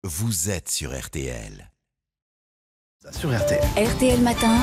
vous êtes sur RTL. Sur RTL. RTL Matin,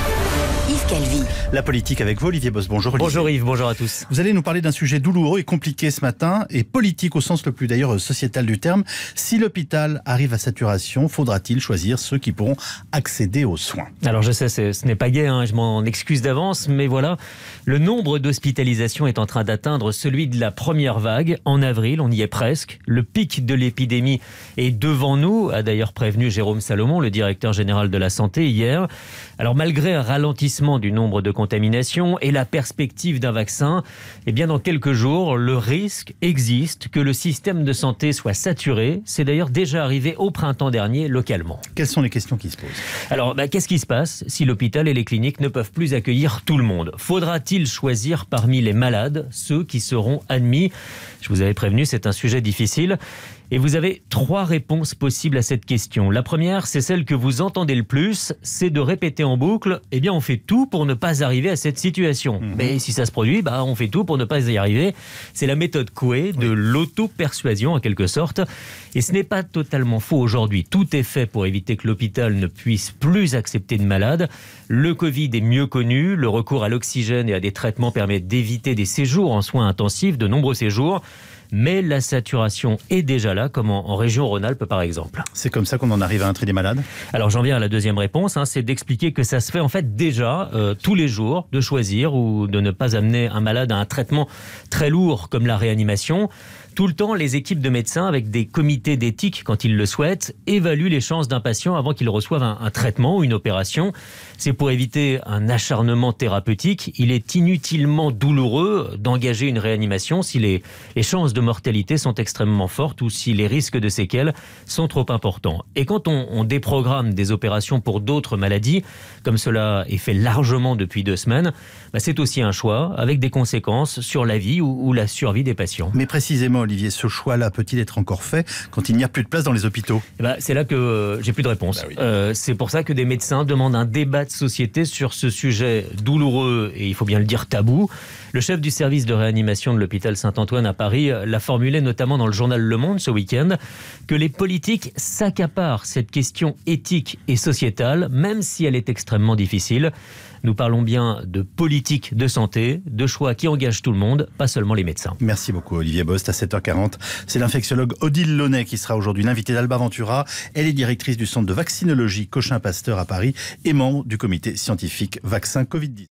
Yves Calvi. La politique avec vous, Olivier Boss. Bonjour Olivier. Bonjour Yves, bonjour à tous. Vous allez nous parler d'un sujet douloureux et compliqué ce matin, et politique au sens le plus d'ailleurs sociétal du terme. Si l'hôpital arrive à saturation, faudra-t-il choisir ceux qui pourront accéder aux soins? Alors je sais, ce n'est pas gai, je m'en excuse d'avance, mais voilà, le nombre d'hospitalisations est en train d'atteindre celui de la première vague. En avril, on y est presque. Le pic de l'épidémie est devant nous, a d'ailleurs prévenu Jérôme Salomon, le directeur général de la santé, hier. Alors malgré un ralentissement du nombre de contaminations et la perspective d'un vaccin, eh bien dans quelques jours, le risque existe que le système de santé soit saturé. C'est d'ailleurs déjà arrivé au printemps dernier localement. Quelles sont les questions qui se posent? Alors qu'est-ce qui se passe si l'hôpital et les cliniques ne peuvent plus accueillir tout le monde? Faudra-t-il choisir parmi les malades ceux qui seront admis? Je vous avais prévenu, c'est un sujet difficile. Et vous avez 3 réponses possibles à cette question. La première, c'est celle que vous entendez le plus, c'est de répéter en boucle, eh bien on fait tout pour ne pas arriver à cette situation. Mais si ça se produit, on fait tout pour ne pas y arriver. C'est la méthode Coué de l'auto-persuasion en quelque sorte. Et ce n'est pas totalement faux aujourd'hui. Tout est fait pour éviter que l'hôpital ne puisse plus accepter de malades. Le Covid est mieux connu, le recours à l'oxygène et à des traitements permet d'éviter des séjours en soins intensifs, de nombreux séjours. Mais la saturation est déjà là, comme en région Rhône-Alpes par exemple. C'est comme ça qu'on en arrive à un tri des malades? Alors j'en viens à la deuxième réponse, c'est d'expliquer que ça se fait en fait déjà tous les jours, de choisir ou de ne pas amener un malade à un traitement très lourd comme la réanimation. Tout le temps, les équipes de médecins, avec des comités d'éthique quand ils le souhaitent, évaluent les chances d'un patient avant qu'il reçoive un traitement ou une opération. C'est pour éviter un acharnement thérapeutique. Il est inutilement douloureux d'engager une réanimation si les chances de mortalité sont extrêmement fortes ou si les risques de séquelles sont trop importants. Et quand on déprogramme des opérations pour d'autres maladies, comme cela est fait largement depuis 2 semaines, c'est aussi un choix avec des conséquences sur la vie ou la survie des patients. Mais précisément, Olivier, ce choix-là peut-il être encore fait quand il n'y a plus de place dans les hôpitaux? C'est là que j'ai plus de réponse. C'est pour ça que des médecins demandent un débat de société sur ce sujet douloureux et, il faut bien le dire, tabou. Le chef du service de réanimation de l'hôpital Saint-Antoine à Paris l'a formulé notamment dans le journal Le Monde ce week-end, que les politiques s'accaparent cette question éthique et sociétale, même si elle est extrêmement difficile. Nous parlons bien de politique de santé, de choix qui engagent tout le monde, pas seulement les médecins. Merci beaucoup Olivier Bost. À 7h40, c'est l'infectiologue Odile Launay qui sera aujourd'hui l'invitée d'Alba Ventura. Elle est directrice du centre de vaccinologie Cochin Pasteur à Paris et membre du comité scientifique vaccin Covid-19.